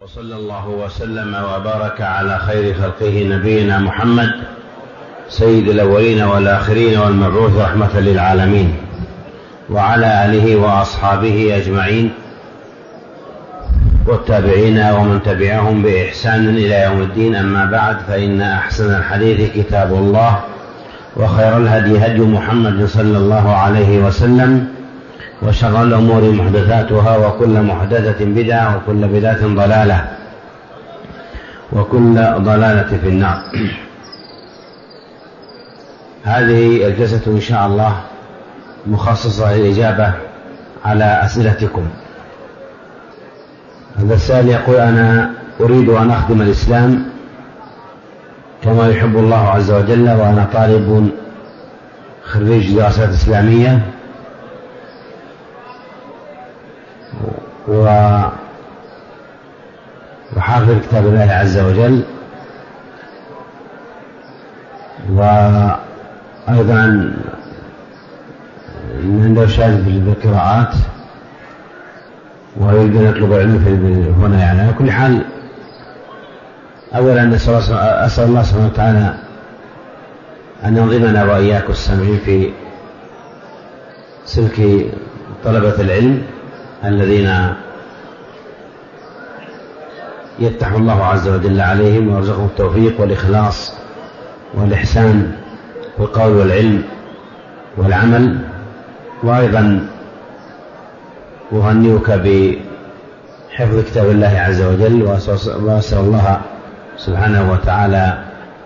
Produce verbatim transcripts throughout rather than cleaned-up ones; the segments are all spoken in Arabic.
وصلى الله وسلم وبارك على خير خلقه نبينا محمد سيد الأولين والآخرين والمبعوث رحمة للعالمين، وعلى آله وأصحابه أجمعين والتابعين ومن تبعهم بإحسان إلى يوم الدين. أما بعد، فإن أحسن الحديث كتاب الله، وخير الهدي هدي محمد صلى الله عليه وسلم، وشر الأمور محدثاتها، وكل محدثة بدعة، وكل بدعة ضلالة، وكل ضلالة في النار. هذه الجلسة إن شاء الله مخصصة للإجابة على أسئلتكم. هذا السائل يقول: أنا أريد أن أخدم الإسلام كما يحب الله عز وجل، وأنا طالب خريج دراسات إسلامية، وحافظ كتاب الله عز وجل، وأيضا عنده شهادة بالقراءات، ويريد أن يطلب علم هنا. يعني على كل حال، أولا أسأل الله سبحانه وتعالى أن ينظمنا وإياكم السامعين في سلك طلبة العلم الذين يفتح الله عز وجل عليهم ويرزقهم التوفيق والإخلاص والإحسان في القول والعلم والعمل. وأيضا أهنئك بحفظ كتاب الله عز وجل، وأسأل الله سبحانه وتعالى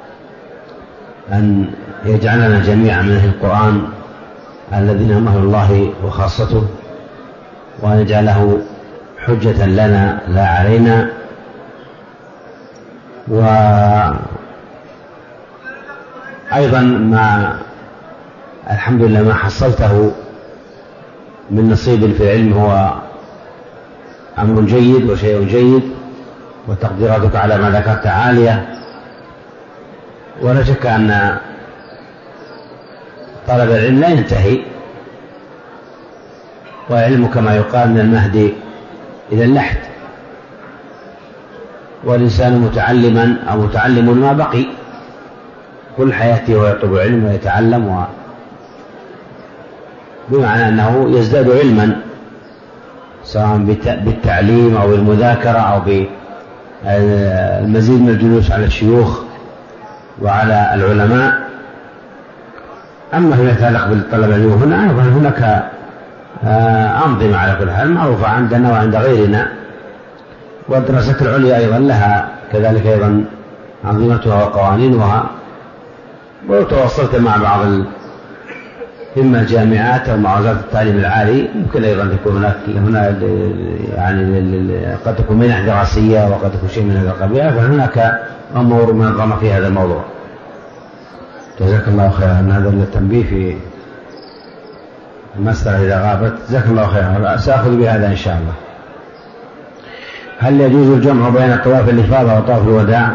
أن يجعلنا جميعا من أهل القرآن الذين هم أهل الله وخاصته، وأن يجعله حجة لنا لا علينا. وأيضا ما الحمد لله ما حصلته من نصيب في العلم هو أمر جيد وشيء جيد، وتقديراتك على ما ذكرت عالية، ولا شك أن طلب العلم لا ينتهي، والعلم كما يقال من المهد إلى اللحد، والإنسان متعلما أو متعلم ما بقي كل حياته ويطلب العلم ويتعلم، و... بمعنى أنه يزداد علما سواء بالتعليم أو بالمذاكرة أو بالمزيد من الجلوس على الشيوخ وعلى العلماء. أما فيما يتعلق بالطلب العلم هنا، أيضا هناك أنظمة على كل حال معروفة عندنا وعند غيرنا، والدراسات العليا أيضا لها كذلك أيضا أنظمتها وقوانينها. وتواصلت مع بعض إما الجامعات أو مع وزارة التعليم العالي، يمكن أيضا تكون هناك هنا يعني قد تكون منح دراسية وقد تكون شيء من هذا القبيل، فهناك أمور منظمة في هذا الموضوع. جزاك الله خيرا. هذا التنبيه في المسألة إذا غابت. جزاك الله خيرا، سأخذ بهذا إن شاء الله. هل يجوز الجمع بين طواف الإفاضة وطواف الوداع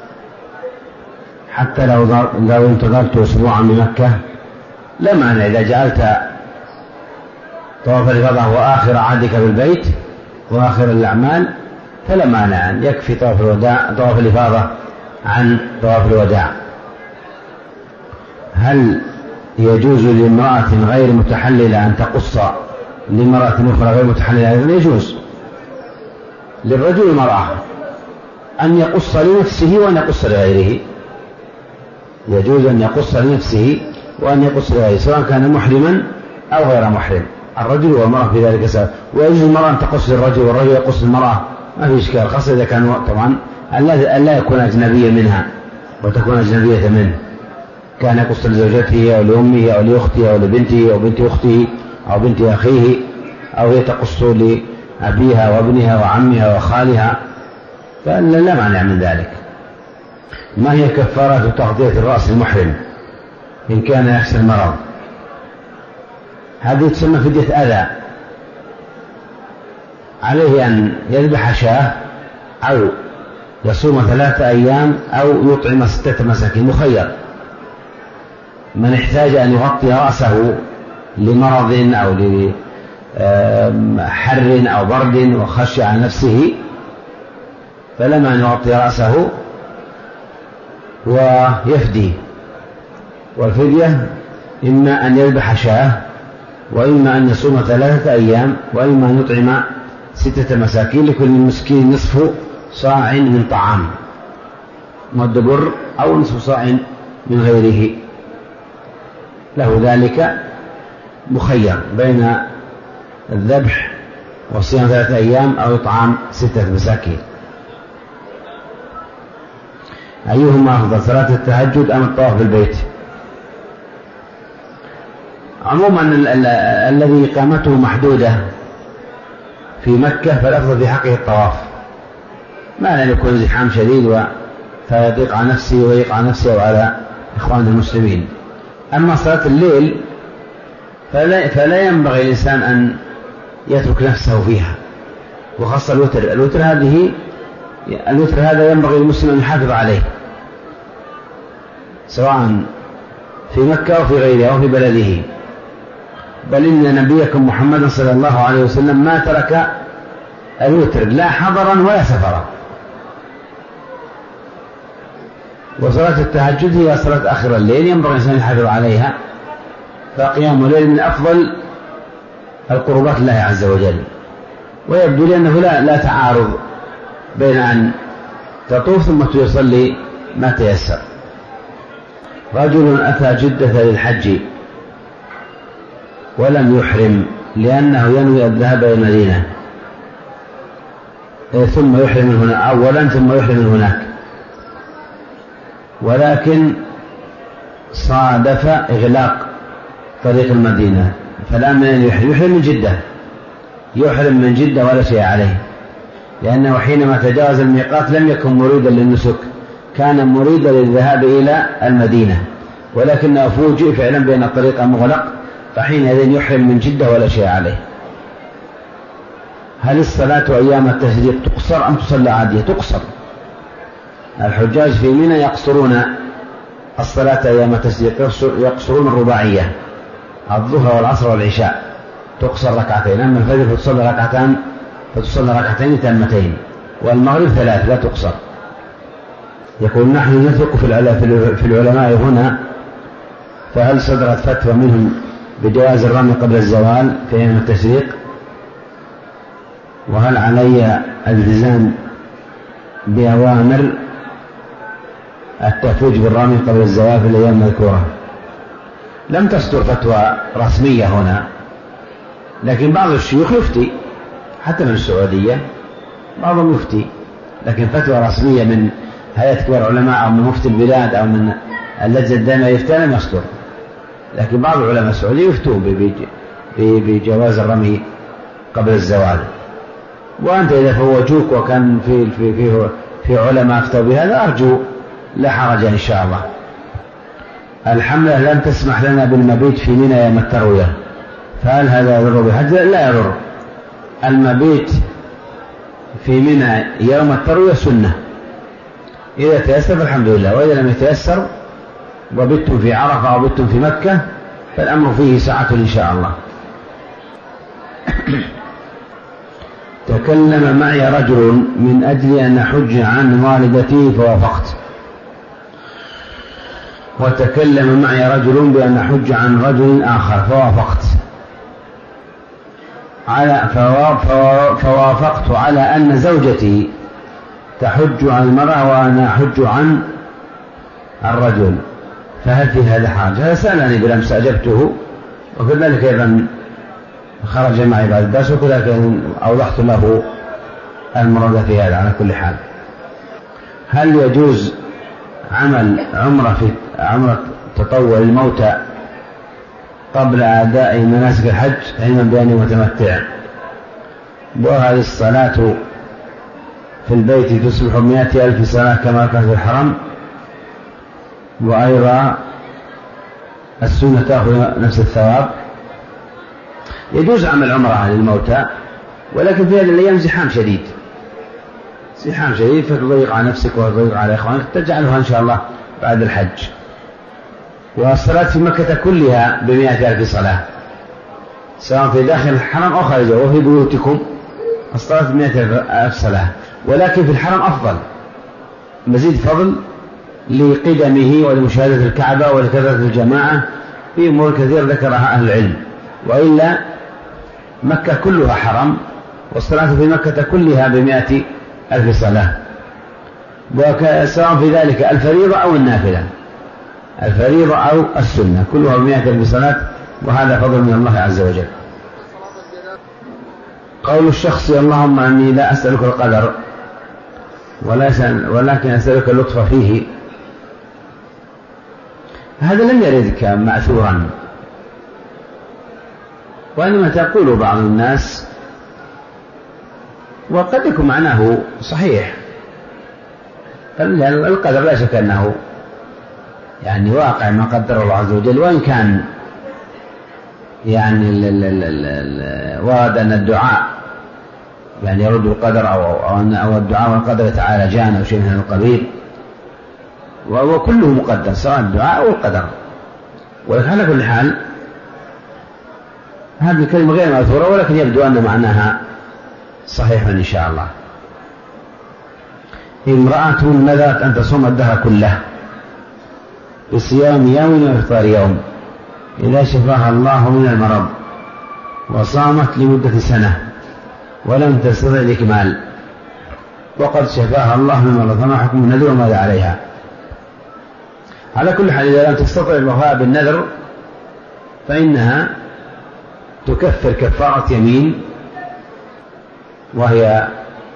حتى لو لو انتظرت أسبوعا بمكة؟ لا مانع إذا جعلت طواف الإفاضة هو آخر عهدك بالبيت وآخر الأعمال، فلا مانع، يكفي طواف الوداع طواف الإفاضة عن طواف الوداع. هل يجوز لامرأة غير متحللة أن تقص لامرأة أخرى غير متحللة؟ يجوز للرجل والمرأة أن يقص لنفسه وأن يقص لغيره. يجوز أن يقص لنفسه وأن يقص لغيره، سواء كان محرما أو غير محرم، الرجل والمرأة في ذلك سواء. ويجوز المرأة أن تقص للرجل والرجل يقص للمرأة، ما في إشكال، خاصة إذا كان طبعا أن لا يكون أجنبيا منها وتكون أجنبية منه، كان يقص لزوجته أو لأمه أو لأخته أو لبنته أو بنت أخته أو بنت أخيه، أو هي تقص لأبيها وابنها وعمها وخالها، فلا مانع من ذلك. ما هي كفارة تغطية الرأس المحرم إن كان يخشى المرض؟ هذه تسمى فدية أذى، عليه أن يذبح شاة أو يصوم ثلاثة أيام أو يطعم ستة مساكين، مخير. من احتاج أن يغطي رأسه لمرض أو لحر أو برد وخشي على نفسه فلما أن يغطي رأسه ويفدي. والفدية إما أن يذبح شاة، وإما أن يصوم ثلاثة أيام، وإما أن يطعم ستة مساكين، لكل مسكين نصف صاع من طعام مد بر، أو نصف صاع من غيره. له ذلك مخير بين الذبح وصيام ثلاثة أيام أو إطعام ستة مساكين. أيهما أفضل، صلاة التهجد أم الطواف بالبيت؟ عموما الذي إقامته محدودة في مكة فالأفضل في حقه الطواف، ما لم يكون زحام شديد فيضيق على نفسه ويضيق على نفسه وعلى إخوان المسلمين. أما صلاة الليل فلا, فلا ينبغي الإنسان أن يترك نفسه فيها، وخاصة الوتر. الوتر هذه الوتر هذا ينبغي المسلم أن يحافظ عليه، سواء في مكة أو في غيرها أو في بلده. بل إن نبيكم محمد صلى الله عليه وسلم ما ترك الوتر لا حضرا ولا سفرا. وصلاة التهجد هي صلاة آخر الليل ينبغي الإنسان يحافظ عليها، فقيام الليل من أفضل القربات لله عز وجل. ويبدو لي أنه لا, لا تعارض بين أن تطوف ثم تصلي ما تيسر. رجل أتى جدة للحج ولم يحرم لأنه ينوي الذهاب إلى المدينة، ثم يحرم من هنا أولا ثم يحرم من هناك، ولكن صادف إغلاق طريق المدينة، فالآن من يحرم يحرم من جدة، يحرم من جدة ولا شيء عليه، لأنه حينما تجاوز الميقات لم يكن مريدا للنسك، كان مريدا للذهاب إلى المدينة، ولكنه فوجئ فعلا بأن الطريق مغلق، فحينئذ يحرم من جدة ولا شيء عليه. هل الصلاة أيام التشريق تقصر أم تصلى عادية؟ تقصر. الحجاج في منى يقصرون الصلاة أيام التشريق، يقصرون الرباعية، الظهر والعصر والعشاء تقصر ركعتين، أما الفجر فتصلى ركعتان فتصلى ركعتين تامتين، والمغرب ثلاث لا تقصر. يقول نحن نثق في العلماء هنا، فهل صدرت فتوى منهم بجواز الرمي قبل الزوال في أيام التشريق؟ وهل علي التزام بأوامر التفويج بالرمي قبل الزوال في الأيام المذكورة؟ لم تصدر فتوى رسمية هنا، لكن بعض الشيوخ يفتي حتى من السعودية، بعضهم يفتي، لكن فتوى رسمية من هيئة كبار العلماء أو من مفتي البلاد أو من اللجنة الدائمة يفتى لم يصدر، لكن بعض العلماء السعوديين يفتون بجواز الرمي قبل الزوال. وأنت إذا فوجوك وكان في في في, في علماء أفتوا بهذا أرجو لا حرج إن شاء الله. الحملة لم تسمح لنا بالمبيت في منى يوم التروية، فهل هذا يضر بحج؟ لا يضر. المبيت في منى يوم التروية سنة، إذا تيسر فالحمد لله، وإذا لم يتيسر وبتم في عرفة أو بتم في مكة فالأمر فيه سعة إن شاء الله. تكلم معي رجل من أجل أن أحج عن والدتي فوافقت، وتكلم معي رجل بأن أحج عن رجل آخر فوافقت على فوافقت على أن زوجتي تحج عن المرأة وأنا أحج عن الرجل، فهل في هذا حاجة؟ هذا سألني بالأمس أجبته، وكذلك أيضا خرج معي بعد الدرس، وكذلك أوضحت له المراد في هذا. على كل حال، هل يجوز عمل عمرة في عمرة تطوع الموتى قبل أداء مناسك الحج علما بأنه متمتع؟ وهذه الصلاة في البيت تصبح مئة ألف صلاة كما كان في الحرم، وأيضا السنة تأخذ نفس الثواب. يجوز عمل عمرة للموتى، ولكن في هذه الأيام زحام شديد زحام شديد فتضيق على نفسك وتضيق على إخوانك، تجعلها إن شاء الله بعد الحج. والصلاة في مكة كلها بمئة ألف صلاة، سواء في داخل الحرم أو خارجه، وفي بيوتكم الصلاة بمئة ألف صلاة. ولكن في الحرم أفضل، مزيد فضل لقدمه ولمشاهدة الكعبة ولكثرة الجماعة في أمور كثير ذكرها أهل العلم. وإلا مكة كلها حرم، والصلاة في مكة كلها بمائة ألف صلاة، سواء في ذلك الفريضة أو النافلة، الفريضة أو السنة، كلها بمائة ألف صلاة، وهذا فضل من الله عز وجل. قول الشخص اللهم أني لا أسألك القدر ولكن أسألك اللطف فيه، هذا لم يردك مأثورا، وإنما تقول بعض الناس، وقد يكون معناه صحيح. القدر لا شك أنه يعني واقع ما قدر الله عز وجل، وإن كان يعني ورد أن الدعاء يعني يرد القدر أو, أو, أو الدعاء والقدر يتعالجان أو شيء من القبيل، وهو كله مقدر سواء الدعاء أو القدر. ولكن على كل حال هذه الكلمة غير مأثورة، ولكن يبدو أن معناها صحيح إن شاء الله. امرأة نذرت أن تصوم الدهر كله بصيام يوم وإفطار يوم إذا شفاها الله من المرض، وصامت لمدة سنة ولم تستطع الإكمال، وقد شفاها الله من المرض، فما حكم النذر وماذا عليها؟ على كل حال إذا لم تستطع الوفاء بالنذر فإنها تكفر كفارة يمين، وهي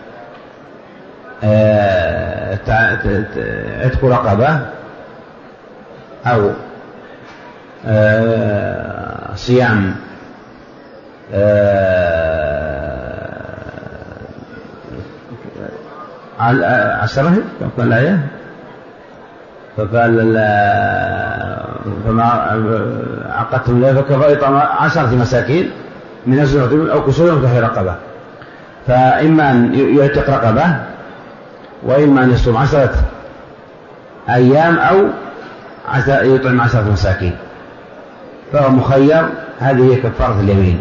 عتق رقبة أو صيام عشرة كم الآية؟ فقال فما عقدتم له فكفى إطعام عشرة مساكين من أجل أو كسوة تحرير رقبة، فإما أن يعتق رقبة وإما أن يصوم عشرة أيام أو يطعم عشرة مساكين، فهو مخير. هذه هي كفارة اليمين.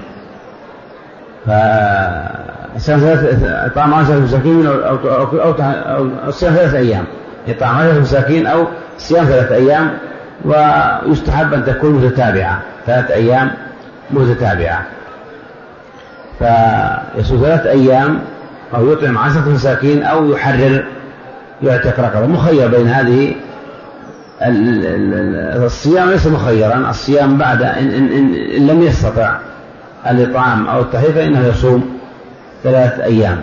فإطعام عشرة مساكين أو أو أو صيام ثلاثة أيام، إطعام عشرة مساكين أو صيام ثلاثة أيام، ويستحب أن تكون متتابعة، ثلاثة أيام متتابعة، فيصوم ثلاثة أيام أو يطعم عشرة مساكين أو يحرر يعتق رقبة، مخير بين هذه. الصيام ليس مخيرا، الصيام بعد إن, إن, إن لم يستطع الإطعام أو التحرير فإنه يصوم ثلاث أيام.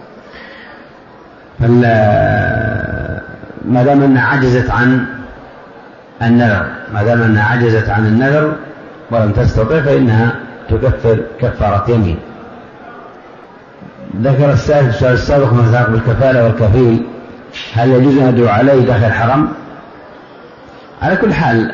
ما دام أنها عجزت عن النذر ما دام أنها عجزت عن النذر ولم تستطع فإنها تكفر كفارة يمين. ذكر السائل السؤال السابق ما يتعلق بالكفالة والكفيل، هل يجوز أن يدعو عليه داخل الحرم؟ على كل حال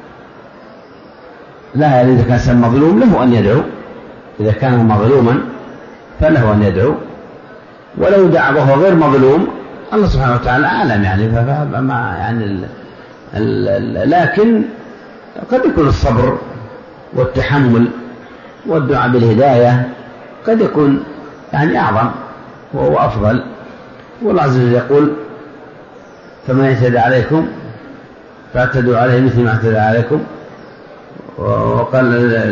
لا، إذا كان سم مظلوم له أن يدعو، إذا كان مظلوما فله أن يدعو، ولو دعا وهو غير مظلوم الله سبحانه وتعالى أعلم يعني. فما يعني ال ال لكن قد يكون الصبر والتحمل والدعاء بالهداية قد يكون يعني أعظم وهو أفضل. والله عز وجل يقول فمن اعتدى عليكم فاعتدوا عليه مثل ما اعتدى عليكم، وقال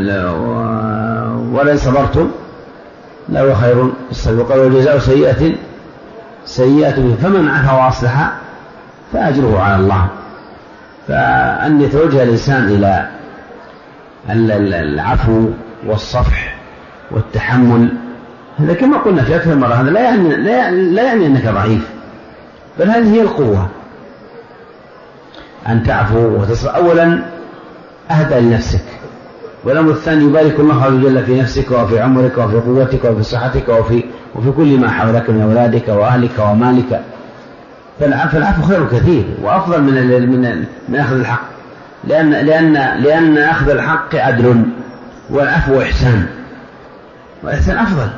ولئن صبرتم لهو خير الصبر، وقال وجزاء سيئة سيئة، فمن عفا وأصلح فأجره على الله. فأن يتوجه الإنسان إلى العفو والصفح والتحمل، هذا كما قلنا في أكثر مرة هذا لا يعني, لا يعني, لا يعني أنك ضعيف، بل هذه هي القوة، أن تعفو وتصفح. أولا أهدى لنفسك، والأمر الثاني يبارك الله عز وجل في نفسك وفي عمرك وفي قوتك وفي صحتك وفي, وفي كل ما حولك من أولادك وأهلك ومالك. فالعفو خير كثير وأفضل من من من أخذ الحق، لأن لأن لأن أخذ الحق عدل والعفو إحسان، والإحسان أفضل.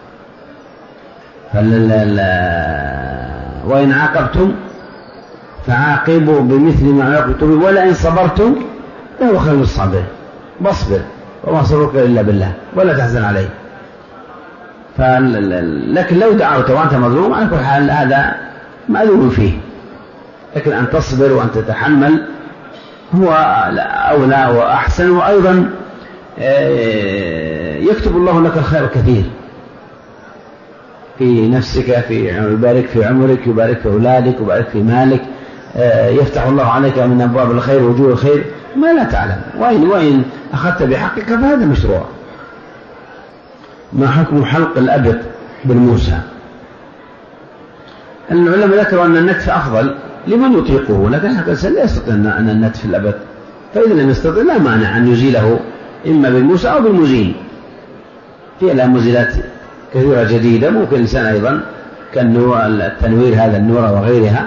وإن عاقبتم فعاقبوا بمثل ما عاقبتم ولئن صبرتم فهو خير الصابرين. واصبر وما صبرك إلا بالله ولا تحزن عليه. لكن لو دعوت وأنت مظلوم على كل حال هذا مأذون فيه، لكن أن تصبر وأن تتحمل هو أولى وأحسن، وأيضا يكتب الله لك الخير كثير في نفسك، في يبارك في عمرك، يبارك في أولادك، يبارك في مالك، يفتح الله عليك من أبواب الخير ووجوه الخير ما لا تعلم. وإن وإن أخذت بحقك فهذا مشروع. ما حكم حلق الأبط بالموسى؟ العلماء ذكروا أن النتف أفضل لمن يطيقه، لكن حتى الإنسان لا يستطيع أن النتف الأبط، فإذا لم يستطيع لا مانع أن يزيله إما بالموسى أو بالمزيل. في لها مزيلات كثيرة جديدة، ممكن الإنسان أيضا كالتنوير هذا النور وغيرها،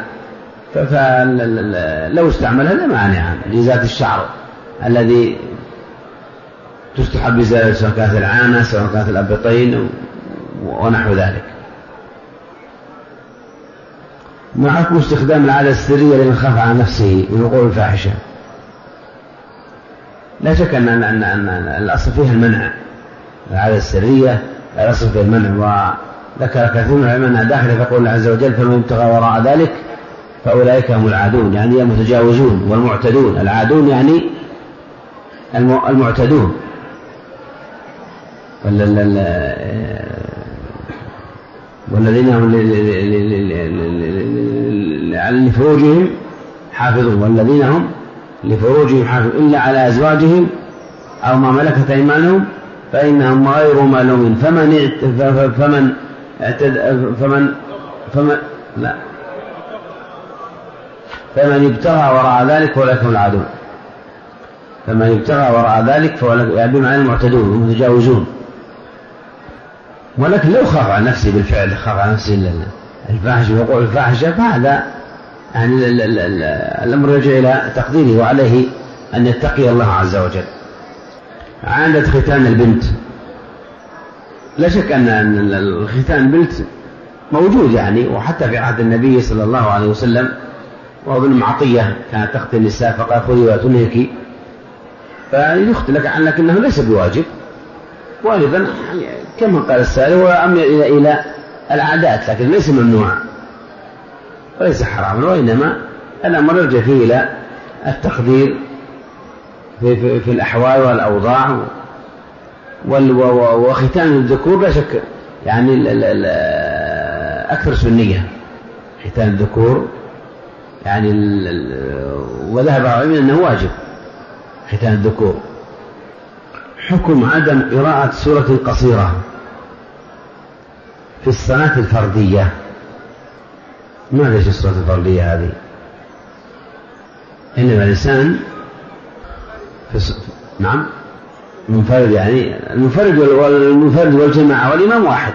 فلو استعملها لا مانع لذات الشعر الذي تستحب إزالة، سواء كانت العانة سواء كانت الأبطين ونحو ذلك. ما حكم استخدام العادة السرية لمن خاف على نفسه من وقوع الفاحشة؟ لا شك أن, أن, أن الأصل فيها المنع. العادة السرية الأصل فيها المنع، وذكر كثير من العلماء أنها داخلة في قول الله عز وجل فمن ابتغى وراء ذلك فأولئك هم العادون، يعني المتجاوزون والمعتدون. العادون يعني المعتدون. والذين هم لفروجهم حافظون والذين هم لفروجهم حافظون إلا على أزواجهم أو ما ملكت أيمانهم فإنهم غير ملومين فمن فمن فمن فمن لا فمن ابتغى وراء ذلك فأولئك هم العادون. فمن ابتغى وراء ذلك فأولئك يعني بمعنى المعتدون المتجاوزون. ولكن لو خاف على نفسه بالفعل، خاف على نفسه الفاحشة وقوع الفاحشة، فهذا يعني الأمر يرجع إلى تقديره وعليه أن يتقي الله عز وجل. عادة ختان البنت، لا شك أن الختان البنت موجود يعني، وحتى في عهد النبي صلى الله عليه وسلم، وأظن عطية كانت تختن النساء فقال خذي وتنهكي، فيخت لك عن لكنه ليس بواجب. وأيضا كما قال السائل هو أمر إلى إلى العادات، لكن ليس ممنوع وليس حرام، وإنما الأمر يرجع فيه إلى التقدير في, في, في الأحوال والأوضاع. وختان الذكور لا شك يعني ال ال ال أكثر سنية ختان الذكور يعني، وذهب علماء أنه واجب ختان الذكور. حكم عدم قراءة سورة قصيرة في الصلاة الفردية. ما ليش الصلاة الفردية هذه؟ إنما الإنسان في الص... نعم منفرد، يعني المنفرد والمنفرد والجماعة والإمام واحد،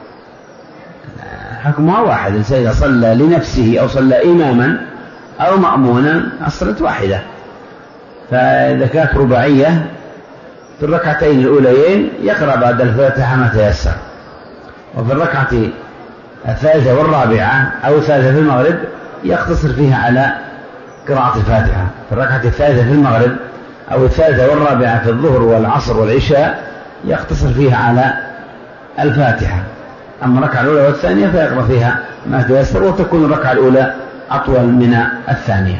حكمها واحد. الإنسان إذا صلى لنفسه أو صلى إماما أو مأمونا الصلاة واحدة. فإذا كانت رباعية في الركعتين الأوليين يقرأ بعد الفاتحة ما تيسر، وفي الركعة الثالثة والرابعة أو الثالثة في المغرب يقتصر فيها على قراءة الفاتحة. في الركعة الثالثة في المغرب أو الثالثة والرابعة في الظهر والعصر والعشاء يقتصر فيها على الفاتحة. أما الركعة الأولى والثانية فيقرأ فيها ما تيسر، وتكون الركعة الأولى أطول من الثانية،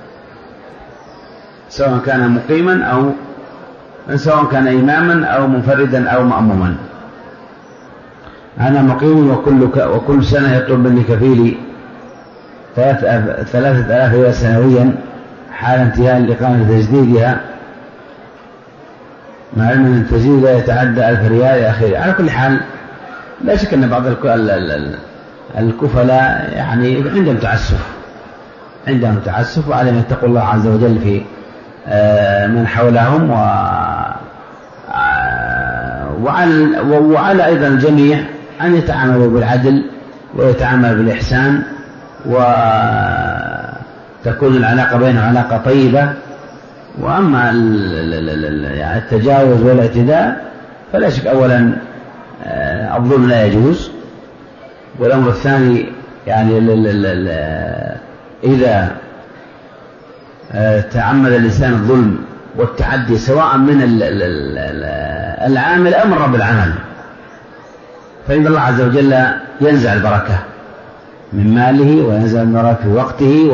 سواء كان مقيما أو سواء كان إماما أو منفردا أو مأموما. أنا مقيم وكل, وكل سنة يطلب مني كفيلي ثلاثة آلاف ريال سنويا حال انتهاء الإقامة تجديدها، مع أن التجديد لا يتعدى ألف ريال إلى آخره. على كل حال لا شك أن بعض الكفلاء يعني عندهم تعسف عندهم تعسف وعليهم يتقوا الله عز وجل في من حولهم، وعلى, وعلى أيضا الجميع أن يتعاملوا بالعدل ويتعاملوا بالإحسان، وتكون العلاقة بينهم علاقة طيبة. وأما التجاوز والاعتداء فلا شك أولا الظلم لا يجوز، والأمر الثاني يعني إذا تعمد الإنسان الظلم والتعدي سواء من العامل أو من رب العمل، فإن الله عز وجل ينزع البركة من ماله وينزع البركة في وقته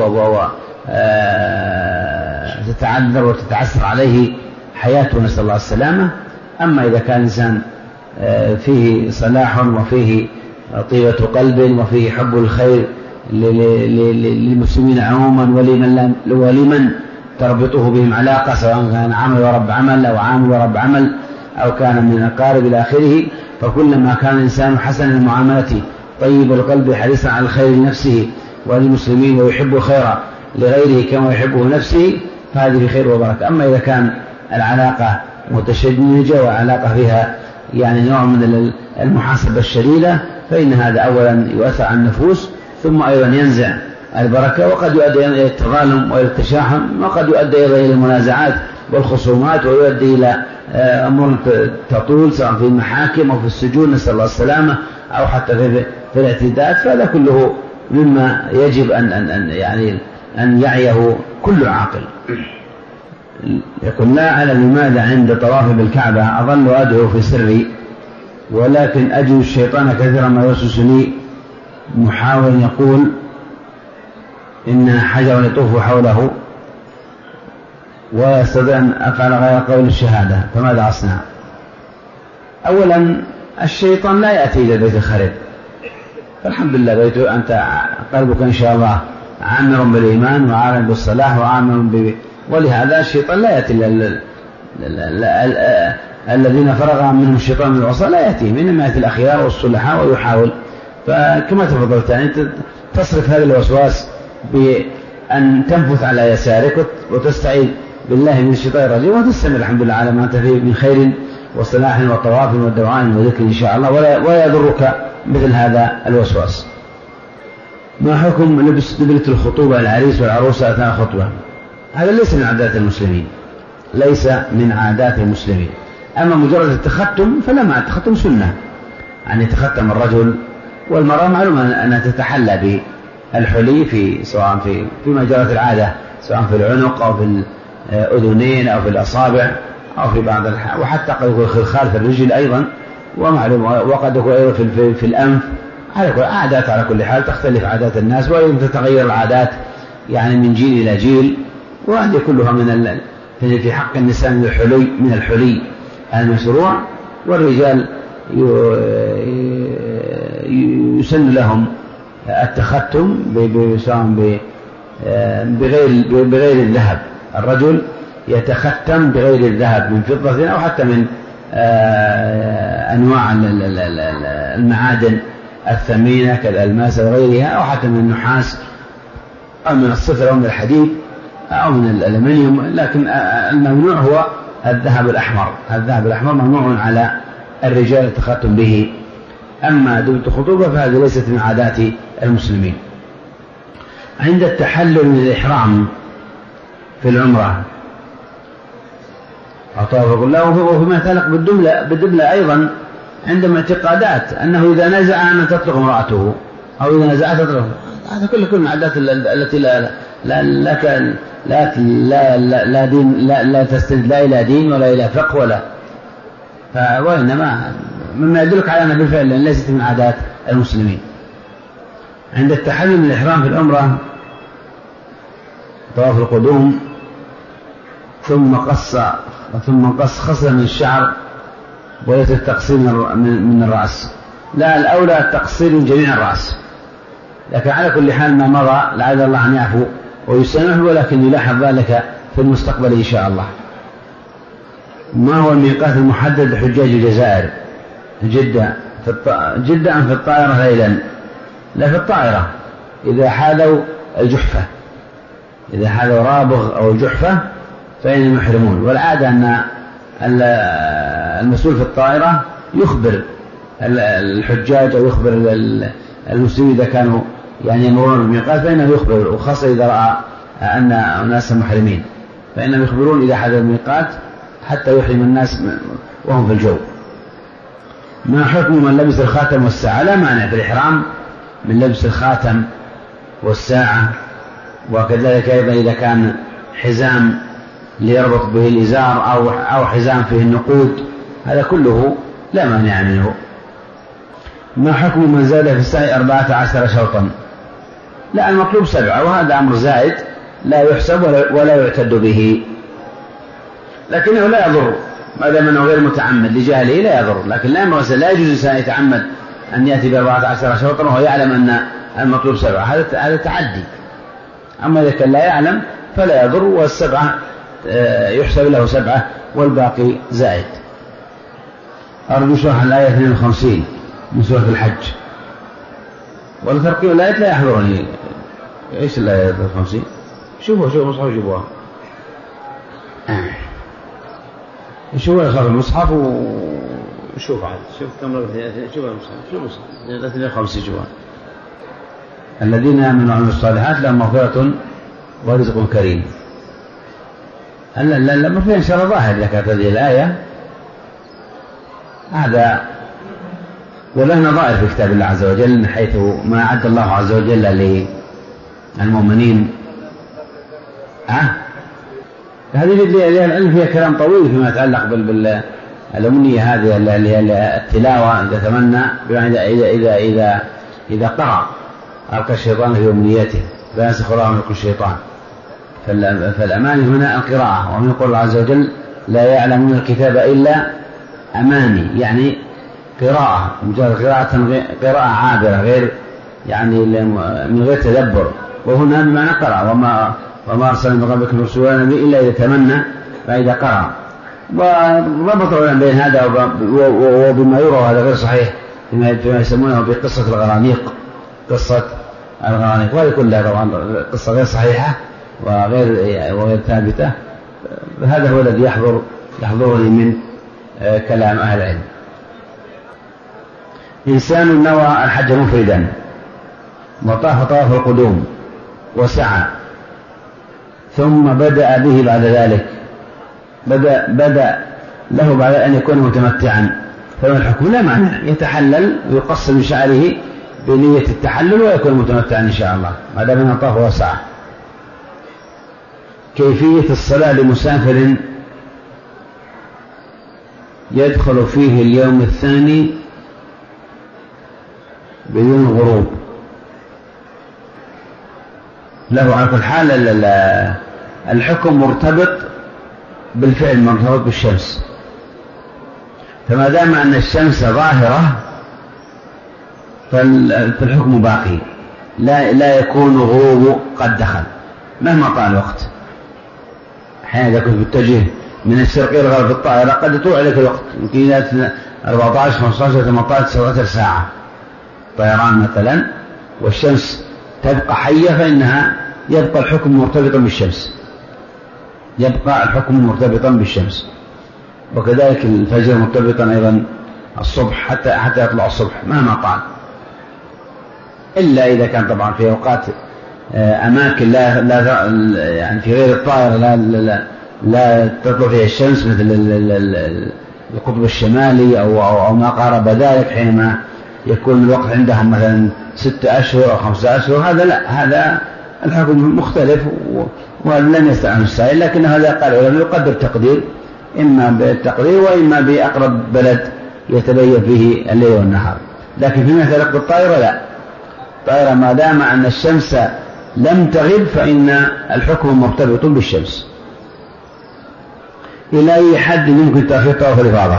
وتتعذر وتتعسر عليه حياته، نسأل الله السلامة. أما إذا كان الإنسان فيه صلاح وفيه طيبة قلب وفيه حب الخير للمسلمين عموما ولمن, ولمن تربطه بهم علاقة، سواء كان عامل ورب عمل أو عامل ورب عمل أو كان من الأقارب إلى آخره، فكلما كان الإنسان حسن المعاملة طيب القلب حريصا على الخير لنفسه وللمسلمين ويحب الخير لغيره كما يحبه نفسه، فهذه خير وبركة. أما إذا كان العلاقة متشنجة وعلاقة فيها يعني نوع من المحاسبة الشديدة، فإن هذا أولا يؤثر على النفوس، ثم أيضا ينزع البركة، وقد يؤدي إلى التظالم وإلى التشاحن، وقد يؤدي إلى المنازعات والخصومات، ويؤدي إلى أمور تطول سواء في المحاكم أو في السجون، نسأل الله السلامة، أو حتى في, في الاعتداءات. فهذا كله مما يجب أن, أن, أن, يعني أن يعيه كل عاقل. يقول: لا أعلم لماذا عند طوافي بالكعبة أظل أدعو في سري، ولكن أجد الشيطان كثيرا ما يوسوس لي محاول يقول إن حجر يطوف حوله ويستطيع أن أفعل غير قول الشهادة، فماذا أصنع؟ أولا الشيطان لا يأتي إلى بيت الخرب، فالحمد لله بيت أنت قلبك إن شاء الله عامر بالإيمان وعامر بالصلاح وعامر ب... ولهذا الشيطان لا يأتي ل... الذين فرغ منهم الشيطان من العصا لا يأتيهم، إنما يأتي الأخيار والصلحاء ويحاول. فكما تفضلت يعني تصرف هذا الوسواس بأن تنفث على يسارك وتستعيذ بالله من الشيطان الرجيم، وتستمر الحمد لله على ما أنت فيه من خير وصلاح وطواف ودعاء وذكر إن شاء الله، ولا, ولا يضرك مثل هذا الوسواس. ما حكم لبس دبلة الخطوبة العريس والعروسة أثناء الخطبة؟ هذا ليس من عادات المسلمين، ليس من عادات المسلمين. أما مجرد التختم فلا، مع التختم سنة أن يتختم الرجل والمرأة، معلوم أنها تتحلى بالحلي في سواء في فيما جرت العادة، سواء في العنق أو في الأذنين أو في الأصابع أو في بعض الح... وحتى قد يكون خلخال في الرجل أيضا، ومعلوم وقد يكون أيضا في, في, في الأنف. على كل عادات، على كل حال تختلف عادات الناس، وأيضا تتغير العادات يعني من جيل إلى جيل، وهذه كلها من ال... في حق النساء من الحلي من الحلي المشروع، والرجال يسن لهم التختم بغير بغير الذهب. الرجل يتختم بغير الذهب من فضة أو حتى من أنواع المعادن الثمينة كالألماس وغيرها، أو حتى من النحاس أو من الصفر أو من الحديد أو من الألمنيوم، لكن الممنوع هو الذهب الأحمر. الذهب الأحمر ممنوع على الرجال التختم به. أما دبلة الخطوبة فهذه ليست من عادات المسلمين. عند التحلل من الإحرام في العمرة أطاف الله، وفيما يتعلق بالدبلة, بالدبلة أيضا عندما اعتقادات أنه إذا نزع أن تطلق امرأته أو إذا نزعت تطلق، هذا كل كل من العادات التي لا لا لك لا لا لا, لا دين لا, لا تستند لا إلى دين ولا إلى فقه ولا، وإنما مما يدلك على أنها بالفعل ليست من عادات المسلمين. عند التحلل من الإحرام في العمرة طواف القدوم ثم قص ثم قص خصلة من الشعر وليس التقصير من الرأس. لا، الأولى التقصير من جميع الرأس، لكن على كل حال ما مضى لعل الله أن يعفو ويسامح، ولكن يلاحظ ذلك في المستقبل إن شاء الله. ما هو الميقات المحدد لحجاج الجزائر؟ جدة في الط... جدة أم في الطائرة ليلا؟ لا، في الطائرة إذا حالوا الجحفة، إذا حالوا رابغ أو الجحفة فإنهم يحرمون. والعادة أن المسؤول في الطائرة يخبر الحجاج أو يخبر المسلمين إذا كانوا يعني يمرون بالميقات فإنه يخبر، وخاصة إذا رأى أن الناس محرمين فإنهم يخبرون إذا حدث الميقات حتى يحرم الناس وهم في الجو. ما حكم من لبس الخاتم والساعة؟ لا مانع في الإحرام من لبس الخاتم والساعة، وكذلك أيضا إذا كان حزام ليربط به الإزار أو أو حزام فيه النقود، هذا كله لا مانع منه. ما حكم من زاد في السعي أربعة عشر شوطا؟ لا، المطلوب سبعة، وهذا أمر زائد لا يحسب ولا يعتد به، لكنه لا يضر ما دام أنه غير متعمد لجهله، لا يضر. لكن لا لا يجوز الإنسان يتعمد أن يأتي بأربعة عشر شوطا وهو يعلم أن المطلوب سبعة، هذا تعدي. أما إذا كان لا يعلم فلا يضر، والسبعة يحسب له سبعة والباقي زائد. أرجو شرح الآية اثنين وخمسين من سورة الحج، ولا ترقيم الآية لا يحضرني. إيش الآية اثنين وخمسين؟ شوفوا شوفوا المصحف جيبوها، شوفوا يا صاحب المصحف وشوف عاد شوف كم رقم. شوف المصحف، شوف المصحف اثنين وخمسين جوا. الذين آمنوا وعملوا الصالحات لهم مغفرة ورزق كريم. هلا لا لا ما في إن شاء الله ظاهر لك هذه الآية، هذا وله نظائر في كتاب الله عز وجل، حيث ما أعد الله عز وجل للمؤمنين. أه؟ هذه العلم فيها كلام طويل فيما يتعلق بالأمنية هذه اللي هي التلاوة. إذا تمنى إذا إذا إذا إذا قرأ ألقى الشيطان في أمنيته فينسخ الله من كل شيطان. فالأماني هنا القراءة، ومن يقول الله عز وجل لا يعلمون الكتاب إلا أماني، يعني قراءة مجرد قراءة قراءة عابرة غير يعني من غير تدبر. وهنا بمعنى قرأ، وما وما أرسلنا من قبلك من رسول إلا إذا تمنى فإذا قرأ. وربط العلماء بين هذا وبما يرى هذا غير صحيح فيما يسمونه بقصة الغرانيق. قصة الغرانيق وهذه كلها طبعا قصة غير صحيحة وغير وغير ثابتة. هذا هو الذي يحضر يحضرني من كلام أهل العلم. إنسان نوى الحج مفردا وطاف طواف القدوم وسعى، ثم بدأ به بعد ذلك بدأ, بدأ له بعد أن يكون متمتعا، فما الحكم؟ لا معنى، يتحلل ويقص من شعره بنية التحلل ويكون متمتعا إن شاء الله ما دام أنه طاف وسعى. كيفية الصلاة لمسافر يدخل فيه اليوم الثاني بدون غروب؟ له على كل حال الحكم مرتبط بالفعل، مرتبط بالشمس. فما دام أن الشمس ظاهرة فالحكم باقي، لا لا يكون غروب قد دخل مهما طال الوقت. أحيانا إذا كنت متجه من الشرق إلى الغرب بالطائرة قد يطول عليك الوقت، يمكن أربعة عشر خمسة عشر ثمانية عشر تسعة عشر ساعة طيران مثلا، والشمس تبقى حية فإنها يبقى الحكم مرتبطا بالشمس، يبقى الحكم مرتبطا بالشمس. وكذلك الفجر مرتبطا أيضا الصبح حتى حتى يطلع الصبح مهما طال، إلا إذا كان طبعا في أوقات أماكن لا لا يعني في غير الطائرة لا لا, لا تطلع فيها الشمس، مثل القطب الشمالي أو أو, أو ما قارب ذلك، حينما يكون الوقت عندهم مثلا ستة أشهر أو خمسة أشهر، هذا لا، هذا الحكم مختلف ولن يستعمل السائل. لكن هذا قال العلماء يقدر تقدير، إما بالتقدير وإما بأقرب بلد يتبين فيه الليل والنهار. لكن فيما يتعلق بالطائرة لا، الطائرة ما دام أن الشمس لم تغب فإن الحكم مرتبط بالشمس. إلى أي حد يمكن تأخير طواف الإفاضة؟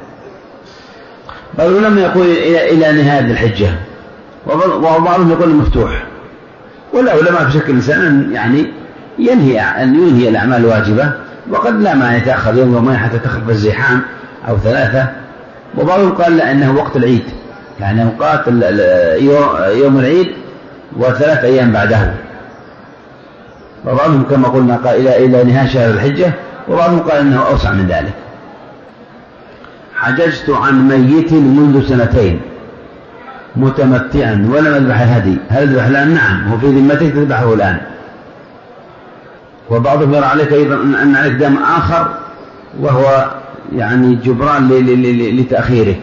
بعض العلماء يقول إلى إلى نهاية الحجة، وبعضهم يقول مفتوح. والعلماء بشكل إنسان يعني ينهي أن ينهي الأعمال الواجبة، وقد لا ما يتأخر يوم يومين حتى تخف الزحام أو ثلاثة. وبعضهم قال لأنه وقت العيد، يعني أوقات يوم العيد وثلاث أيام بعده. وبعضهم كما قلنا قال إلى إلى نهاية شهر الحجة، وبعضهم قال إنه أوسع من ذلك. حججت عن ميت منذ سنتين متمتعا ولم أذبح الهدي، هل أذبح الآن؟ نعم، وفي ذمتك تذبحه الآن. وبعضهم يرى عليك أيضا أن عليك دم آخر وهو يعني جبران لتأخيرك.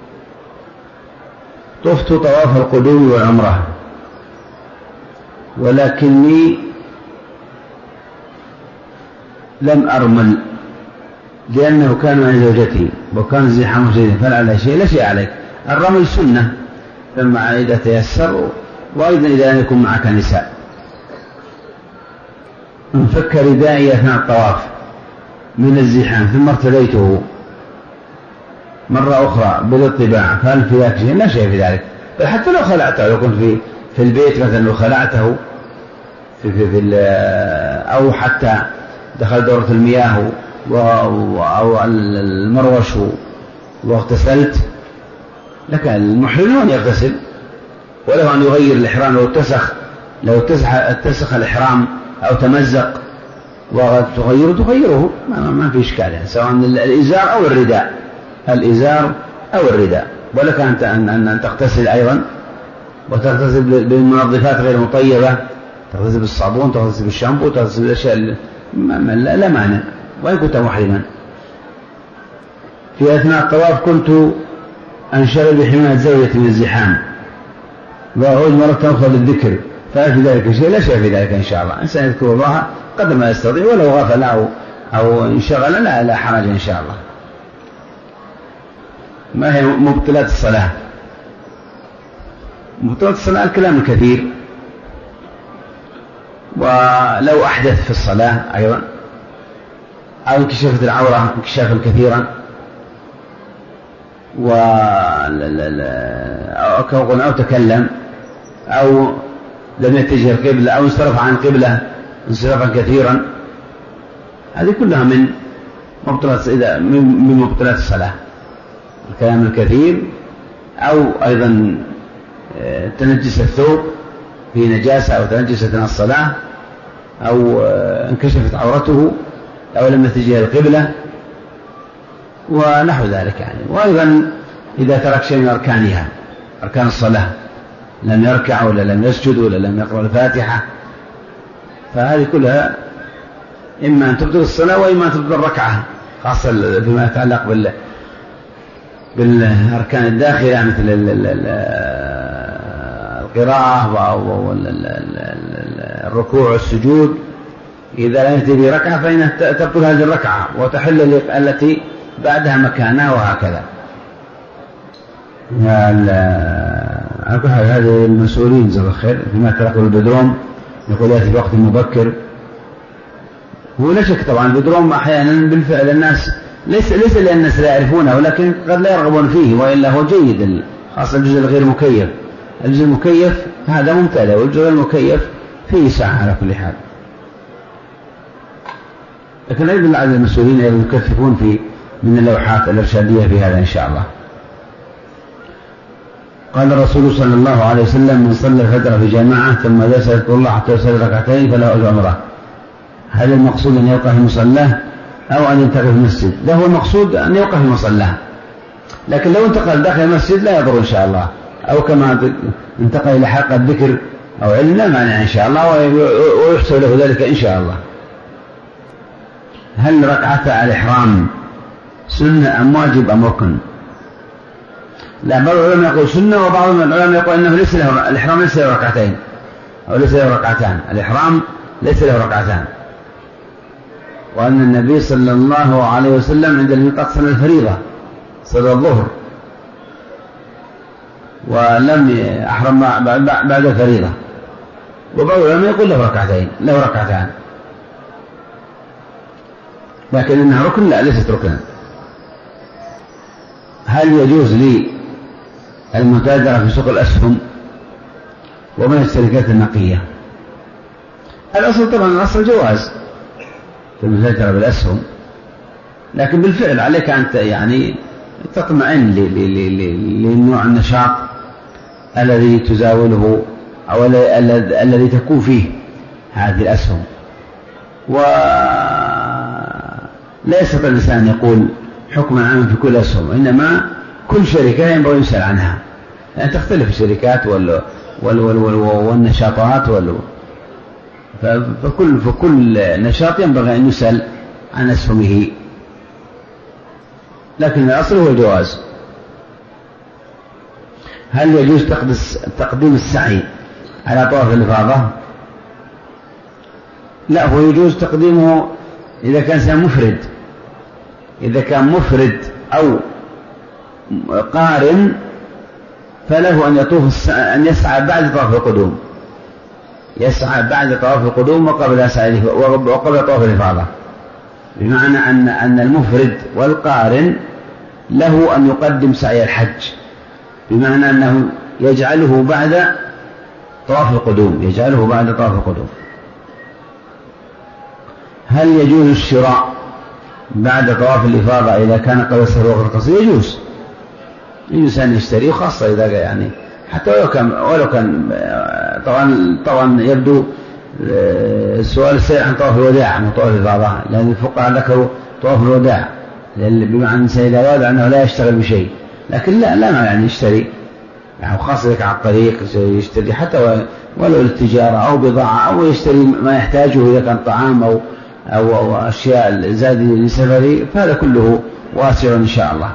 طفت طواف القدوم والعمرة ولكني لم أرمل لأنه كان مع زوجتي وكان زحام شديد، فلا على شيء، لا شيء عليك. الرمل سنة، ثم إذا تيسر، وأيضا إذا لم يكن معك نساء. انفك ردائي أثناء الطواف من الزحام ثم ارتديته مرة أخرى بالاطباع، فهل في ذلك شيء؟ لا شيء في ذلك، بل حتى لو خلعته، لو كنت في في البيت مثلا، لو خلعته في في, في أو حتى دخل دورة المياه أو المروش واغتسلت، لك المحرمون يغتسل، وله أن يغير الإحرام لو اتسخ لو اتسخ الإحرام أو تمزق وتغيره تغيره، ما في إشكال يعني، سواء الإزار أو الرداء الإزار أو الرداء. ولك أن أن تغتسل أيضا، وتغتسل بالمنظفات غير مطيبة، تغتسل بالصابون، تغتسل بالشامبو، تغتسل بالأشياء لا مانع، وإن كنت محرما. في أثناء الطواف كنت أنشغل بحماية زوجتي من الزحام، وأعود مرة أخرى للذكر، فهل في ذلك شيء؟ لا شيء في ذلك إن شاء الله، الإنسان يذكر الله قدر ما يستطيع، ولو غفل أو أو انشغل لا لا حرج إن شاء الله. ما هي مبطلات الصلاة؟ مبطلات الصلاة الكلام الكثير، ولو أحدث في الصلاة أيضا، أو انكشفت العورة انكشافا كثيرا، و أو تكلم، أو لم يتجه القبلة، أو انصرف عن القبلة انصرافا كثيرا، هذه كلها من مبطلات من مبطلات الصلاة، الكلام الكثير، أو أيضا تنجس الثوب في نجاسة، أو تنجس أثناء الصلاة، أو انكشفت عورته، أو لم يتجه القبلة، ونحو ذلك يعني. وأيضا إذا ترك شيء من أركانها، أركان الصلاة، لم يركع ولا لم يسجد ولا لم يقرأ الفاتحة، فهذه كلها إما أن تبطل الصلاة وإما أن تبطل الركعة، خاصة فيما يتعلق بال بالأركان الداخلة مثل القراءة والركوع والسجود. إذا لم يأتي بركعة فإنها تبطل هذه الركعة وتحل التي بعدها مكانها، وهكذا. هذه المسؤولين جزاهم الله خير فيما تركوا البدروم، يقول يأتي في وقت مبكر. هو لا شك طبعا البدروم أحيانا بالفعل الناس ليس ليس لأن الناس لا يعرفونه، ولكن قد لا يرغبون فيه، وإلا هو جيد، خاصة الجزء الغير مكيف. الجزء المكيف هذا ممتلئ، والجزء المكيف فيه ساعة على كل حال. لكن أيضا بعض المسؤولين يكثفون في من اللوحات الإرشادية في هذا إن شاء الله. قال الرسول صلى الله عليه وسلم: من صلى الفجر في جماعة ثم جلس يذكر الله حتى يصلي ركعتين فله أجر عمره. هل المقصود أن يوقف في مصلاه أو أن ينتقل في المسجد؟ لا، هو المقصود أن يوقف في مصلاه، لكن لو انتقل داخل المسجد لا يضر إن شاء الله، أو كما انتقل إلى حلقة ذكر أو علم لا مانع إن شاء الله، ويحسب له ذلك إن شاء الله. هل ركعة الإحرام سنة أم واجب أم ركن؟ لا، بعض العلماء يقول سنة، وبعض العلماء يقول إنه ليس له الإحرام ليس له ركعتين أو ليس له ركعتان، الإحرام ليس له ركعتان، وأن النبي صلى الله عليه وسلم عند الميقات صلى الفريضة صلى الظهر، ولم أحرم بعد الفريضة. وبعض العلماء يقول له ركعتين له ركعتان، لكن إنها ركن لا، ليست ركنا. هل يجوز لي المتاجرة في سوق الأسهم ومن الشركات النقية؟ الأصل طبعا الأصل جواز في المتاجرة بالأسهم، لكن بالفعل عليك أن يعني تطمئن لنوع النشاط الذي تزاوله أو الذي تكون فيه هذه الأسهم. ولا يستطيع الإنسان يقول حكما عاما في كل أسهم، إنما كل شركة ينبغي أن يسأل عنها، يعني تختلف الشركات وال وال وال وال والنشاطات وال فكل فكل نشاط ينبغي أن يسأل عن أسهمه، لكن الأصل هو الجواز. هل يجوز تقديم السعي على طواف الإفاضة؟ لا، هو يجوز تقديمه إذا كان سام مفرد، إذا كان مفرد أو قارن فله أن يطوف أن يسعى بعد طواف القدوم، يسعى بعد طواف القدوم وقبل سعيه وقبل طواف الإفاضة، بمعنى أن أن المفرد والقارن له أن يقدم سعي الحج، بمعنى أنه يجعله بعد طواف القدوم، يجعله بعد طواف القدوم. هل يجوز الشراء بعد طواف الإفاضة إذا كان قبل سفر وقت قصير؟ يجوز، يجوز أن يشتري، خاصة إذا يعني حتى ولو كان ولو كان طبعا طبعا يبدو السؤال السائل عن طواف الوداع من طواف الإفاضة، لأن الفقهاء ذكروا طواف الوداع بمعنى الإنسان إذا ودع أنه لا يشتغل بشيء، لكن لا لا يعني يشتري، يعني خاصة على الطريق يشتري حتى ولو للتجارة أو بضاعة، أو يشتري ما يحتاجه إذا كان طعام أو أو, أو أشياء زاد لسفره، فهذا كله واسع إن شاء الله.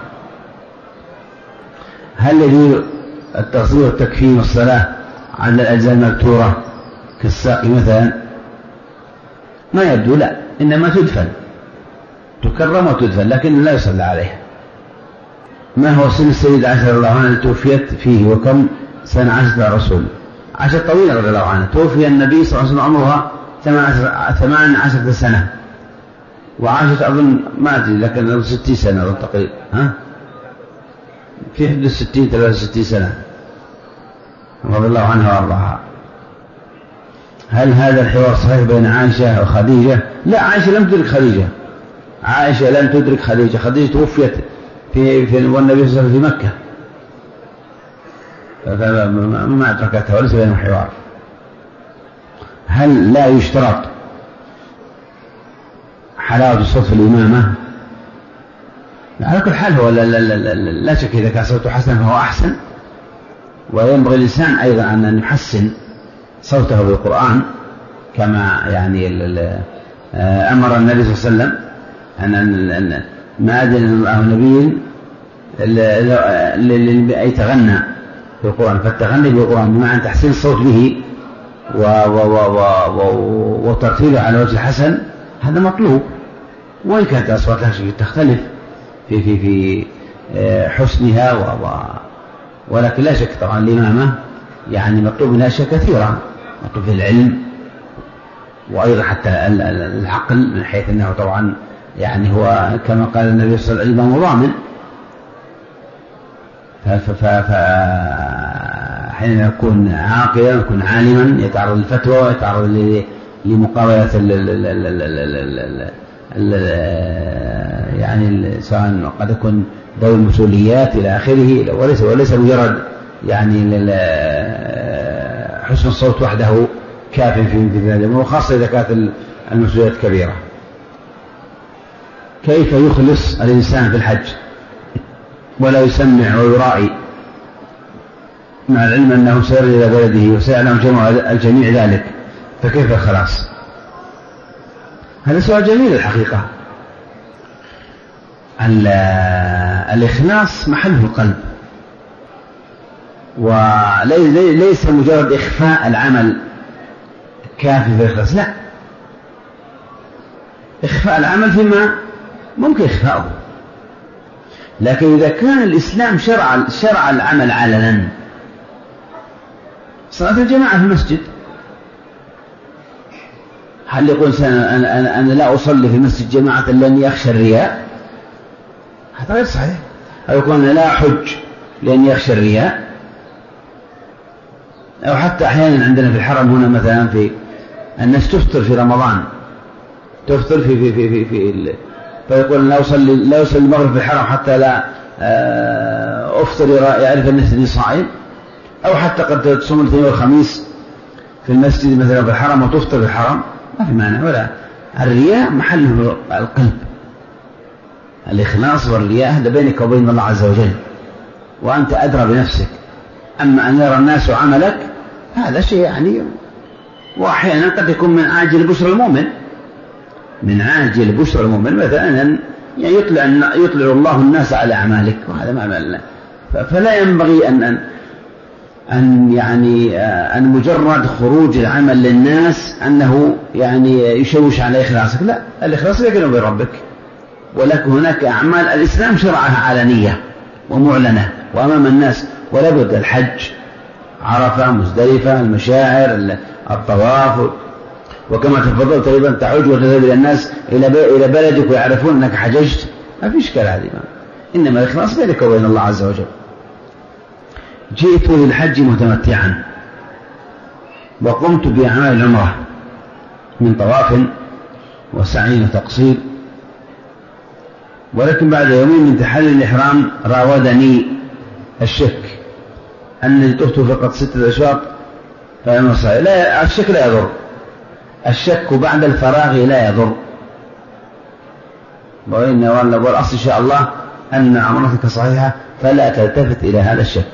هل يجوز التصوير والتكفين والصلاة على الأجزاء المبتورة كالساق مثلا؟ ما يبدو، لا، إنما تدفن، تكرم وتدفن، لكن لا يصلى عليها. ما هو سن السيد عائشة رضي الله عنها توفيت فيه، وكم سنة عاشت مع الرسول؟ عاشت طويلة رضي الله عنها، توفي النبي صلى الله عليه وسلم عمرها ثمان عشرة سنة، وعاشت أظن ما أدري لكن ستين سنة أظن تقريبا، ها في حدود ستين ثلاثة وستين سنة رضي الله عنها وارضاها. هل هذا الحوار صحيح بين عائشة وخديجة؟ لا، عائشة لم تدرك خديجة، عائشة لم تدرك خديجة، خديجة توفيت في في والنبي صلى الله عليه وسلم في مكة، فما أدركتها وليس بينهم حوار. هل لا يشترط حلاوة الصوت في الإمامة؟ على كل حال هو لا, لا, لا, لا, لا شك إذا كان صوته حسنا فهو أحسن، وينبغي الإنسان أيضا أن يحسن صوته بالقرآن، كما يعني أمر النبي صلى الله عليه وسلم أن ما أذن النبي أي تغنى في القرآن، فالتغني بالقرآن بمعنى تحسين الصوت به وترتيله على وجه الحسن، هذا مطلوب، وإن كانت أصواتها تختلف في في في حسنها و ولكن لا شك طبعا الإمامة يعني مطلوب منها أشياء كثيرة، مطلوب في العلم وأيضا حتى العقل، من حيث أنه طبعا يعني هو كما قال النبي صلى الله عليه وسلم الإمام ضامن، فحين يكون عاقلا يكون عالما يتعرض للفتوى ويتعرض لمقابلة يعني سواء قد يكون ذوي المسؤوليات إلى آخره، وليس وليس مجرد يعني حسن الصوت وحده كاف في ذلك، وخاصة إذا كانت المسؤوليات كبيرة. كيف يخلص الإنسان في الحج ولا يسمع ويرائي مع العلم أنه سير إلى بلده وسيعلم جميع الجميع ذلك، فكيف الخلاص؟ هذا سؤال جميل الحقيقة. الإخلاص محله القلب، وليس مجرد إخفاء العمل كافي في الإخلاص، لا، إخفاء العمل فيما ممكن إخفاؤه، لكن إذا كان الإسلام شرع شرع العمل علنا، صلاة الجماعة في المسجد، هل يقول أنا, أنا لا أصلي في المسجد جماعة لأني أخشى الرياء؟ هذا غير صحيح. أو يقول أنا لا أحج لأني أخشى الرياء، أو حتى أحيانا عندنا في الحرم هنا مثلا في الناس تفطر في رمضان، تفطر في في في في, في فيقول لا أصلي لا أصلي المغرب في الحرم حتى لا أفطر يعرف الناس أني صائم، أو حتى قد تصوم الاثنين والخميس في المسجد مثلا في الحرم وتفطر في الحرم، ما في مانع. ولا الرياء محله القلب، الإخلاص والرياء هذا بينك وبين الله عز وجل، وأنت أدرى بنفسك. أما أن يرى الناس عملك هذا شيء يعني، وأحيانا قد يكون من عاجل بشر المؤمن، من عاجل بشر المؤمن مثلا أن يعني يطلع يطلع الله الناس على أعمالك، وهذا ما عملنا. فلا ينبغي أن أن أن يعني أن مجرد خروج العمل للناس أنه يعني يشوش على إخلاصك، لا، الإخلاص بينك وبين ربك. ولكن هناك أعمال الإسلام شرعها علنية ومعلنة وأمام الناس، ولا بد الحج، عرفة، مزدلفة، المشاعر، الطواف. وكما تفضلت أيضا تعود وتذهب إلى الناس إلى بلدك ويعرفون أنك حججت، ما في إشكال هذه، إنما الإخلاص بينك وبين الله عز وجل. جئت للحج متمتعا وقمت بأعمال العمرة من طواف وسعي وتقصير، ولكن بعد يومين من تحلل الإحرام راودني الشك أنني طفت فقط ستة أشواط. لا، الشك لا يضر، الشك بعد الفراغ لا يضر، وإن والأصل إن شاء الله أن عمرتك صحيحة فلا تلتفت إلى هذا الشك.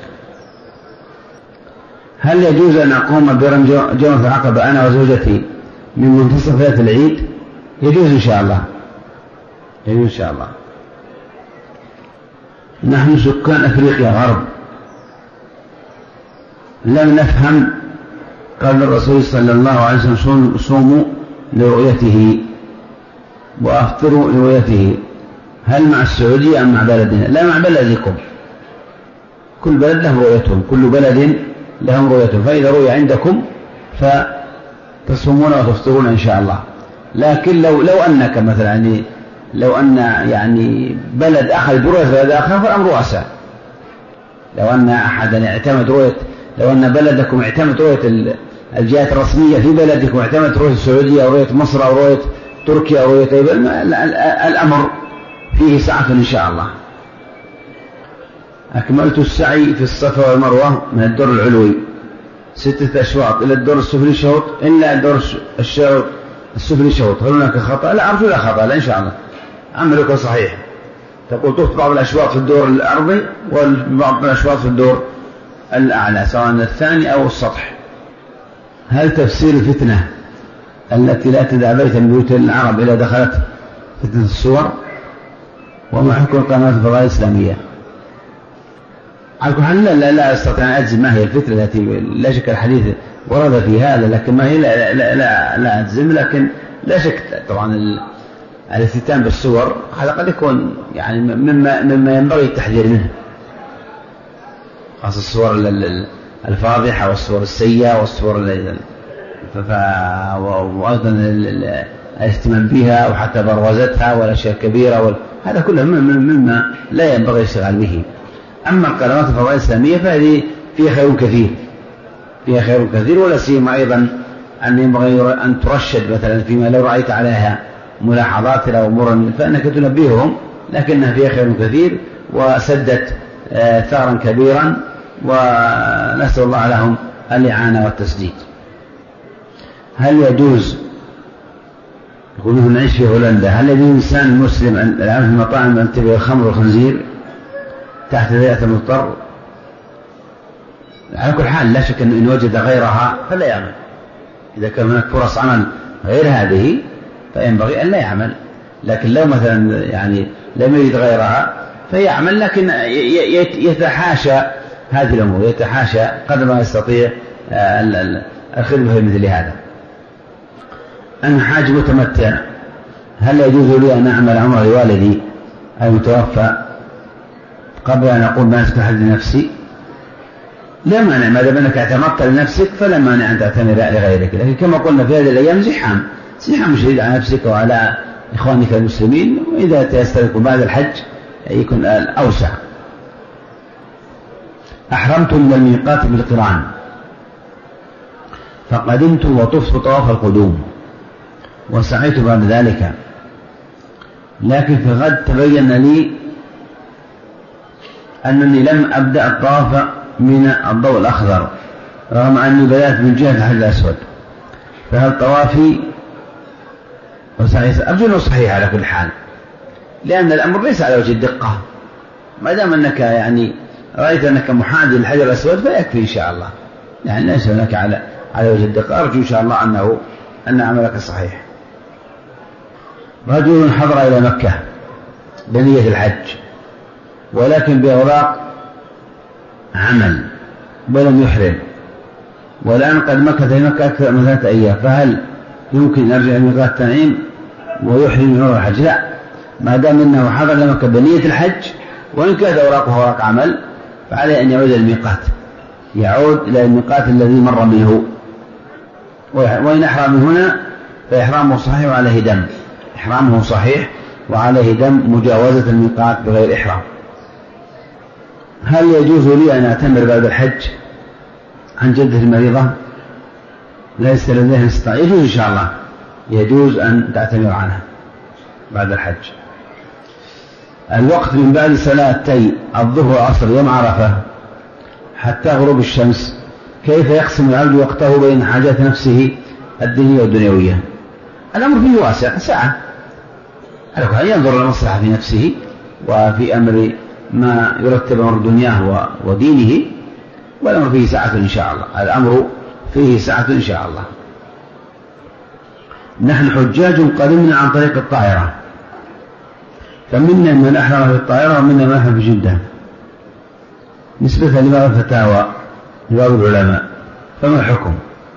هل يجوز أن أقوم برمي جمرة العقبة أنا وزوجتي من منتصف ليلة العيد؟ يجوز إن شاء الله، يجوز إن شاء الله. نحن سكان أفريقيا غرب لم نفهم قال الرسول صلى الله عليه وسلم صوموا لرؤيته وأفطروا لرؤيته، هل مع السعودية أم مع بلدنا؟ لا، مع بلدكم، كل بلد له رؤيتهم، كل بلد لهم رؤيتهم، فإذا رؤي عندكم فتصومون وتفطرون إن شاء الله. لكن لو لو أنك مثلا يعني لو أن يعني بلد أخذ برؤية بلد آخر فالأمر واسع. لو أن أحدا اعتمد رؤية لو أن بلدكم اعتمد رؤية الجهات الرسمية في بلدكم، اعتمد رؤية السعودية أو رؤية مصر أو رؤية تركيا أو رؤية الأمر فيه سعة إن شاء الله. أكملت السعي في الصفا والمروة من الدور العلوي ستة أشواط إلى الدور السفلي شوط إلا الدور الشوط السفلي شوط، هل هناك خطأ؟ لا، أرجو لا خطأ، لا إن شاء الله عملك صحيح. تقول طفت بعض الأشواط في الدور الأرضي وبعض الأشواط في الدور الأعلى سواء الثاني أو السطح. هل تفسير الفتنة التي لا تدع بيتا من بيوت العرب إلى دخلت فتنة الصور؟ وما حكم قنوات الفضائية الإسلامية؟ على كل حال لا, لا أستطيع أن أجزم ما هي الفتنة التي لا شك الحديث ورد في هذا، لكن ما هي لا, لا, لا, لا أجزم، لكن لا شك طبعا الافتتان بالصور هذا قد يكون يعني مما, مما ينبغي التحذير منه، خاصة الصور الفاضحة والصور السيئة والصور وأيضا الاهتمام بها وحتى بروزتها والأشياء الكبيرة، هذا كله مما لا ينبغي الاشتغال به. أما القنوات الفضائية الإسلامية فهذه فيها خير كثير، فيها خير كثير، ولا سيما أيضا أن ينبغي أن ترشد مثلا فيما لو رأيت عليها ملاحظات أو أمور فإنك تنبههم، لكنها فيها خير كثير وسدت ثارا كبيرا، ونسأل الله لهم الإعانة والتسديد. هل يجوز يقولون نعيش في هولندا هل يجوز إنسان مسلم العمل في المطاعم أن تبيع الخمر والخنزير تحت ذات المضطر؟ على كل حال لا شك أنه إن وجد غيرها فلا يعمل، إذا كان هناك فرص عمل غير هذه فينبغي أن لا يعمل، لكن لو مثلا يعني لم يجد غيرها فيعمل، لكن يتحاشى هذه الأمور، يتحاشى قدر ما يستطيع الخدمة في مثل هذا. أنا حاج متمتع، هل يجوز لي أن أعمل عمرة لوالدي المتوفى قبل أن أقول ما أستحل لنفسي؟ لا مانع، ما دام أنك اعتمدت لنفسك فلا مانع أن تعتمر لغيرك، لكن كما قلنا في هذه الأيام زحام زحام شديد على نفسك وعلى إخوانك المسلمين، وإذا تيسرك بعد الحج يكون أوسع. أحرمت من الميقات بالقران فقدمت وطفت طواف القدوم وسعيت بعد ذلك، لكن في غد تبين لي أنني لم أبدأ الطواف من الضوء الأخضر رغم أني بدأت من جهة الحجر الأسود، فهل طوافي وسعي؟ أرجو أنه صحيح على كل حال، لأن الأمر ليس على وجه الدقة، ما دام أنك يعني رأيت أنك محاذي للحجر الأسود فيكفي إن شاء الله، يعني ليس هناك على على وجه الدقة. أرجو إن شاء الله أنه أن عملك صحيح. رجل حضر إلى مكة بنية الحج ولكن بأوراق عمل ولم يحرم، والآن قد مكث في مكة أكثر من ثلاثة أيام، فهل يمكن يرجع إلى ميقات التنعيم ويحرم من عمرة الحج؟ لا، ما دام أنه حضر إلى مكة بنية الحج وإن كانت أوراقه أوراق عمل فعليه أن يعود إلى الميقات، يعود إلى الميقات الذي مر منه. وإن أحرم من هنا فإحرامه صحيح وعليه دم، إحرامه صحيح وعليه دم مجاوزة الميقات بغير إحرام. هل يجوز لي أن أعتمر بعد الحج عن جدة المريضة ليس لديها استطاعة؟ يجوز إن شاء الله، يجوز أن تعتمر عنها بعد الحج. الوقت من بعد صلاتي الظهر والعصر يوم عرفة حتى غروب الشمس، كيف يقسم العبد وقته بين حاجات نفسه الدينية والدنيوية؟ الأمر فيه واسع، ساعة على ينظر المصلحة في نفسه وفي أمر ما يرتب أمر دنياه ودينه، والأمر فيه ساعة إن شاء الله، الأمر فيه ساعة إن شاء الله. نحن حجاج قادمنا عن طريق الطائرة، فمنا من أحرم في الطائرة ومنا من أحرم في جدة، نسبة لبعض الفتاوى لبعض العلماء، فما الحكم؟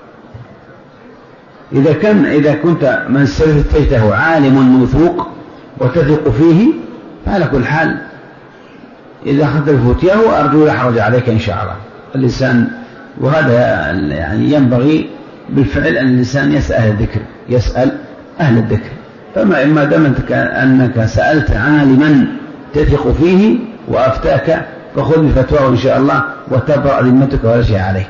إذا كان إذا كنت من استفتيته عالم موثوق وتثق فيه فعلى كل حال إذا أخذت بفتياه أرجو لا حرج عليك إن شاء الله. الإنسان وهذا يعني ينبغي بالفعل أن الإنسان يسأل أهل الذكر، يسأل أهل الذكر. فما ما دام أنك سألت عالما تثق فيه وأفتاك فخذ بفتواه إن شاء الله وتبرأ ذمتك ولا شيء عليك.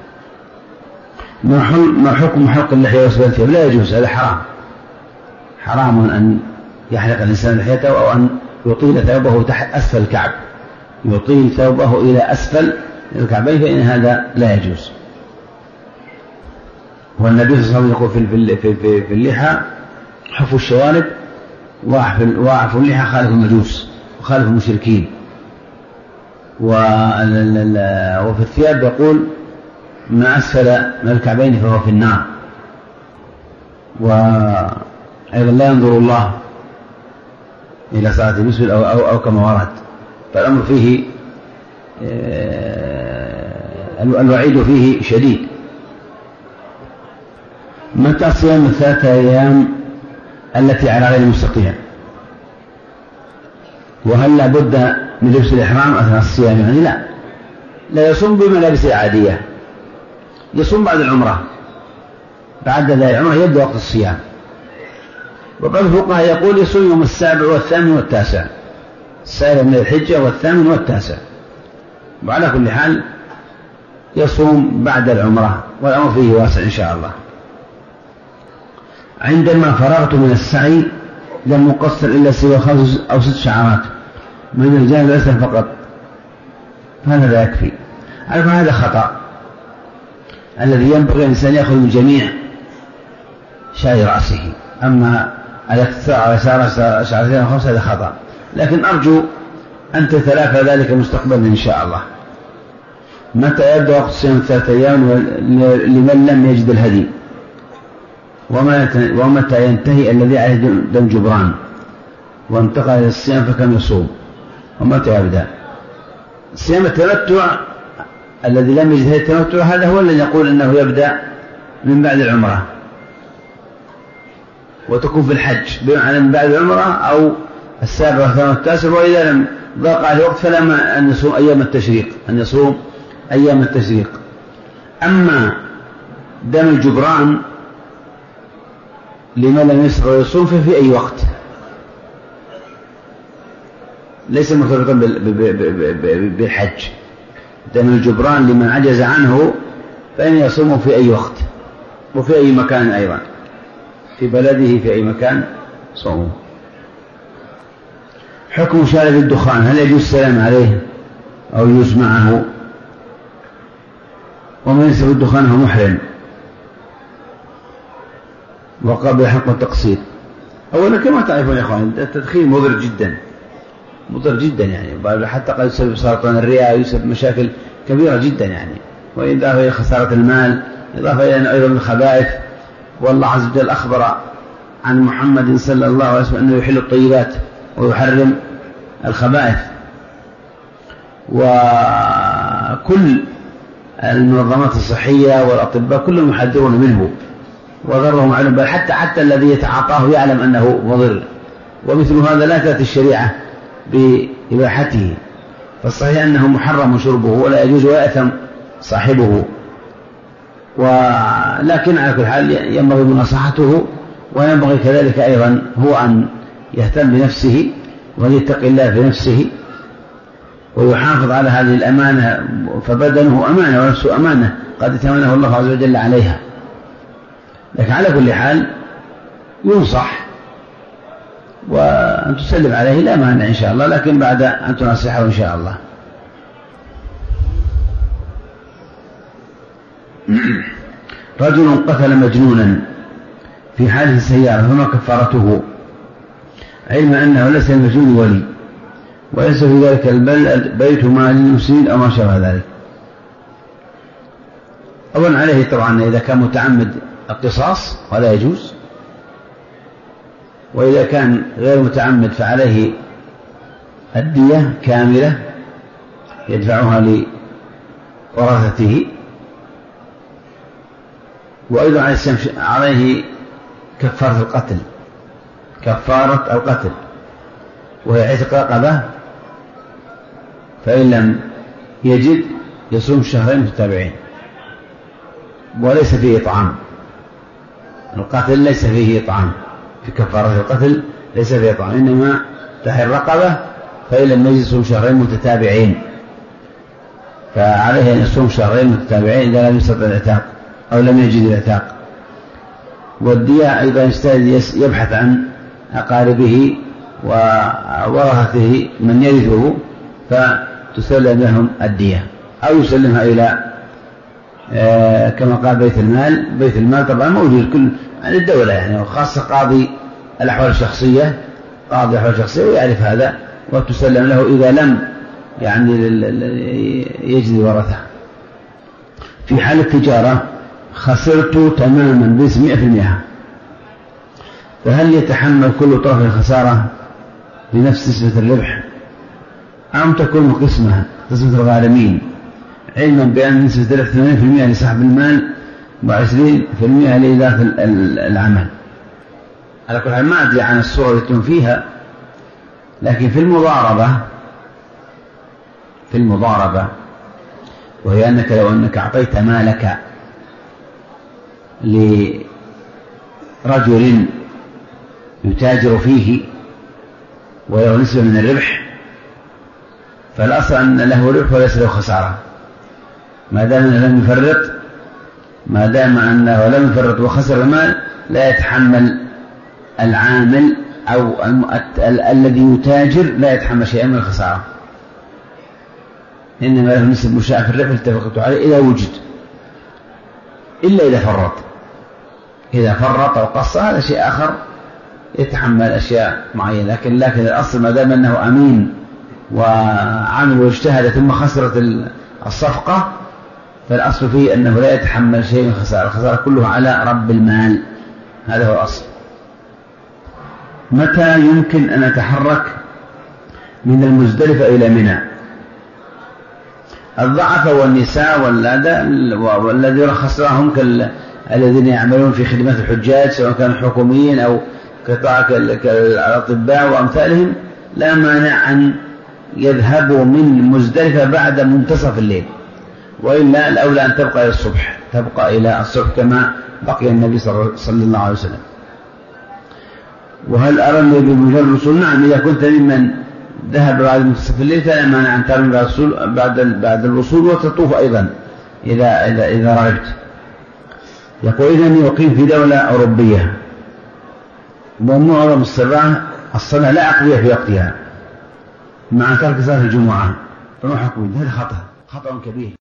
ما حكم حلق اللحية وسبل الثياب؟ لا يجوز، هذا حرام، حرام أن يحلق الإنسان لحيته أو أن يطيل ثوبه تحت أسفل الكعب، يطيل ثوبه إلى أسفل الكعبين، فإن هذا لا يجوز. والنبي صلى الله عليه وسلم يقول في, في, في, في اللحى حفوا الشوارب واعفوا اللحى خالف المجوس وخالف المشركين. وفي الثياب يقول ما أسفل من الكعبين فهو في النار. وأيضا لا ينظر الله إلى صلاة المسجد أو, أو, أو كما ورد، فالأمر فيه الوعيد فيه شديد. متى صيام الثلاثة أيام التي على غير المستطيع؟ وهل لا بد من لبس الإحرام أثناء الصيام؟ يعني لا، لا يصوم بملابس عادية، يصوم بعد العمرة، بعد العمرة يبدأ وقت الصيام. وبعض الفقهاء يقول يصوم يوم السابع والثامن والتاسع، السابع من الحجة والثامن والتاسع، وعلى كل حال يصوم بعد العمرة، والأمر فيه واسع إن شاء الله. عندما فرغت من السعي لم أقصر إلا سوى خمس أو ست شعرات من الجانب الأيسر فقط، فهذا لا يكفي. عارف هذا خطأ، الذي ينبغي الإنسان يأخذ من جميع شعر رأسه، أما الاقتصار على شعرتين أو خمسة هذا خطأ، لكن أرجو أن تتلافى ذلك مستقبلا إن شاء الله. متى يبدأ وقت صيام ثلاثة أيام لمن لم يجد الهدي؟ ومتى ينتهي الذي عليه دم جبران وانتقل إلى الصيام فكم يصوم؟ ومتى يبدأ؟ صيام التمتع الذي لم يجد التمتع هذا هو الذي يقول أنه يبدأ من بعد العمرة وتكون في الحج، بمعنى من بعد العمرة أو السابع والثامن والتاسع. وإذا لم ضاق عليه وقت فلا أن يصوم أيام التشريق، أن يصوم أيام التشريق. أما دم الجبران لمن لم يستطع ويصوم ففي أي وقت، ليس مرتبطا بالحج. دم الجبران لمن عجز عنه فإن يصوم في أي وقت وفي أي مكان، أيضا في بلده في أي مكان صومه. حكم شارب الدخان، هل يجوز السلام عليه أو يجوز معه؟ ومن يشرب الدخان هو محرم وقبل حق التقصير. أولا كما تعرفون يا أخوان التدخين مضر جدا، مضر جدا يعني، حتى قد يسبب سرطان الرئة ويسبب مشاكل كبيرة جدا يعني، وإضافة إلى خسارة المال، إضافة إلى أيضا الخبائث. والله عز وجل أخبر عن محمد صلى الله عليه وسلم أنه يحل الطيبات ويحرم الخبائث. وكل المنظمات الصحية والأطباء كلهم يحذرون منه وضرهم معلوم، بل حتى حتى الذي يتعاطاه يعلم أنه مضر، ومثل هذا لا تأتي الشريعة بإباحته. فالصحيح أنه محرم شربه ولا يجوز ويأثم صاحبه، ولكن على كل حال ينبغي مناصحته، وينبغي كذلك أيضا هو أن يهتم بنفسه ويتقي الله في نفسه ويحافظ على هذه الأمانة، فبدنه أمانة ونفسه أمانة قد ائتمنه الله عز وجل عليها. لكن على كل حال ينصح وأن تسلم عليه لا مانع إن شاء الله، لكن بعد أن تنصحه إن شاء الله. رجل قتل مجنونا في حادث السيارة فما كفارته؟ علم أنه ليس المجنون ولي وليس في ذلك البلد بيت مال للمسلمين أو ما شابه ذلك. أولا عليه طبعا إذا كان متعمد القصاص ولا يجوز، وإذا كان غير متعمد فعليه الدية كاملة يدفعها لورثته، وأيضا عليه كفارة القتل، كفارة القتل وهي عتق رقبة، فإن لم يجد يصوم شهرين متتابعين، وليس فيه إطعام. القتل ليس فيه إطعام، في كفارة القتل ليس فيه إطعام، إنما تحرير رقبة، فإن لم يجد يصوم شهرين متتابعين، فعليه أن يصوم شهرين متتابعين إذا لم يستطع العتاق أو لم يجد العتاق. والدية أيضا يبحث عن أقاربه وورثته من يرثه فتسلم لهم الدية، أو يسلمها إلى آه كما قال بيت المال. بيت المال طبعا موجود كل عن الدولة يعني، وخاصة قاضي الأحوال الشخصية، قاضي الأحوال الشخصية ويعرف هذا، وتسلم له إذا لم يعني يجد ورثه. في حال التجارة خسرت تماما باسم مئة في المئة، فهل يتحمل كل طرف الخسارة بنفس نسبة الربح أم تكون قسمة قسمة الغارمين، علما بأن نسبة الربح ثمانين في المئة لصاحب المال وعشرين في المئة لإدارة العمل؟ على كل حال ما أدري عن الصورة التي فيها، لكن في المضاربة في المضاربة وهي أنك لو أنك أعطيت مالك لرجل يتاجر فيه وله نسبة من الربح، فالأصل أن له ربح وليس له خسارة، ما دام أنه لم يفرط ما دام أنه لم يفرط وخسر المال لا يتحمل العامل أو الذي يتاجر لا يتحمل شيئا من الخسارة، إنما له نسبة مشاع في الربح اتفقت عليه إذا وجد، إلا إذا فرط. إذا فرط أو قص هذا شيء آخر يتحمل أشياء معينة، لكن لكن الأصل ما دام أنه أمين وعمل واجتهد ثم خسرت الصفقة، فالأصل فيه أنه لا يتحمل شيء من الخسارة، الخسارة كلها على رب المال، هذا هو الأصل. متى يمكن أن أتحرك من المزدلفة إلى منى؟ الضعف والنساء والذي يرخص لهم كالذين يعملون في خدمات الحجاج سواء كانوا حكوميين أو كالأطباء وأمثالهم لا مانع أن يذهبوا من مزدلفة بعد منتصف الليل، وإلا الأولى أن تبقى إلى الصبح، تبقى إلى الصبح كما بقي النبي صلى الله عليه وسلم. وهل أرمي بمجرد الوصول؟ نعم، إذا كنت ممن ذهب بعد منتصف الليل فلا مانع أن ترمي بعد بعد الوصول وتطوف أيضا إذا إذا إذا رغبت. يقول إنني يقيم في دولة أوروبية ومعظم الصلاة الصلاة لا أقضيها في وقتها مع ترك صلاة الجمعة، فما حكم؟ هذا خطأ خطأ كبير.